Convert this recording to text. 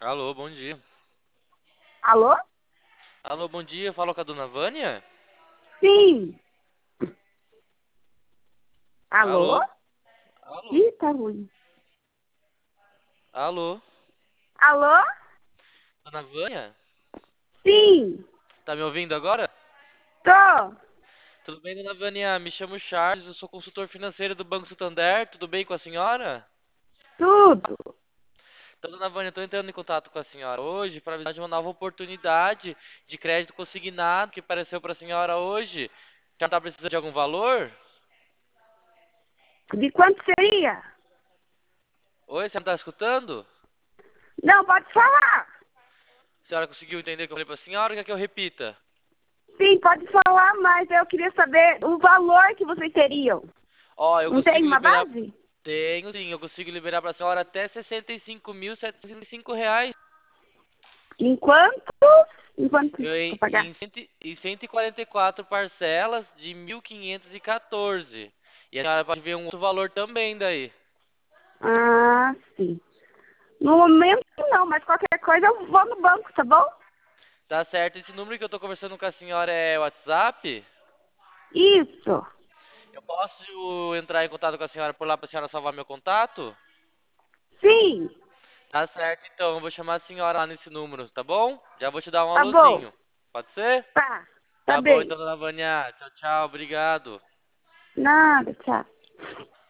Alô, bom dia. Alô? Alô, bom dia. Fala com a dona Vânia? Sim. Alô? Alô? Alô? Ih, tá ruim. Alô? Alô? Dona Vânia? Sim. Tá me ouvindo agora? Tô. Tudo bem, dona Vânia? Me chamo Charles, eu sou consultor financeiro do Banco Santander. Tudo bem com a senhora? Tudo. Então, dona Vânia, eu tô entrando em contato com a senhora hoje para avisar de uma nova oportunidade de crédito consignado que apareceu para a senhora hoje. Já tá precisando de algum valor? De quanto seria? Oi, você não tá escutando? Não, pode falar. A senhora conseguiu entender o que eu falei para a senhora? Quer que eu repita? Sim, pode falar, mas eu queria saber o valor que vocês teriam. Ó, eu Não tem consigo uma liberar. base? Tenho sim, eu consigo liberar para a senhora até R$ 65.705. Enquanto? Enquanto Em, pra pagar? em, cento, em 144 parcelas de 1.514. E a senhora pode ver um outro valor também daí. Ah, sim. No momento não, mas qualquer coisa eu vou no banco, tá bom? Tá certo? Esse número que eu tô conversando com a senhora é WhatsApp? Isso. Eu posso entrar em contato com a senhora por lá para a senhora salvar meu contato? Sim. Tá certo, então. Eu vou chamar a senhora lá nesse número, tá bom? Já vou te dar um Tá bom. alôzinho. Pode ser? Tá. Tá Tá bom bem. então, dona Vânia. Tchau, tchau. Obrigado. Nada, tchau.